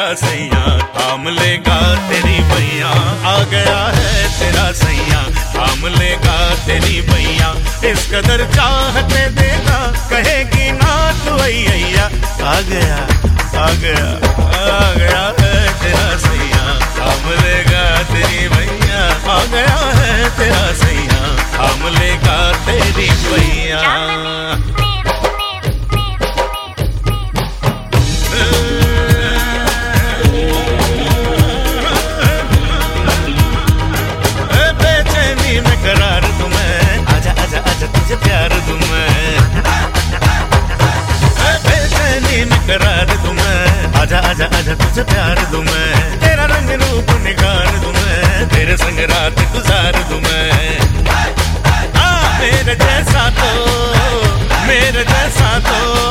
सैया, थाम लेगा तेरी भैया। आ गया है तेरा सैया, थाम लेगा तेरी भैया। इस कदर चाहते देगा, कहेगी ना तू अय्या। आ गया आ गया आ गया है तेरा सैया, थाम लेगा तेरी भैया। आ गया है तेरा सैया, थाम लेगा तेरी भैया। बेचैनी में करार दूं मैं, आजा आजा आजा तुझे प्यार दूं मैं। बेचैनी में करार दूं मैं, आजा आजा आजा तुझे प्यार दूं मैं। तेरा रंग रूप निखार दूं मैं, तेरे संग रात गुजार दूं मैं। मेरे जैसा तो